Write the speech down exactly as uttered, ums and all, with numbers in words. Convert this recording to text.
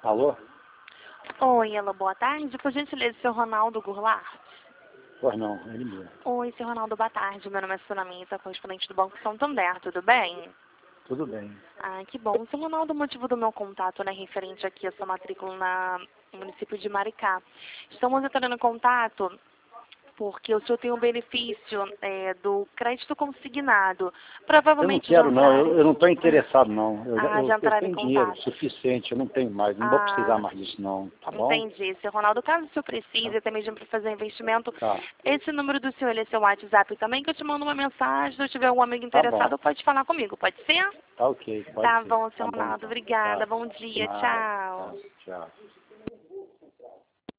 Alô? Oi, alô, boa tarde. Por gentileza, seu Ronaldo Goulart? Pois não, ele mesmo. Oi, seu Ronaldo, boa tarde. Meu nome é Sonamita, correspondente do Banco Santander, tudo bem? Tudo bem. Ah, que bom. Seu Ronaldo, o motivo do meu contato, né, referente aqui à sua matrícula na, no município de Maricá. Estamos entrando em contato porque o senhor tem um benefício é, do crédito consignado. Eu não Provavelmente já quero não, eu, entraram... eu não estou interessado não. Eu, já- Ah, eu, já eu entraram em tenho dinheiro contato. suficiente, eu não tenho mais, não vou precisar Ah, mais disso não, tá bom? entendi. Seu Ronaldo, caso o senhor Tá. precise, até mesmo para fazer investimento, Tá, esse número do senhor, ele é seu WhatsApp também, que eu te mando uma mensagem, se eu tiver algum amigo tá bom, interessado, pode falar comigo, pode ser? tá ok, pode Tá ser. bom, Tá seu bom Ronaldo, então. obrigada, Tá, bom dia, nada, tá, tchau. tchau.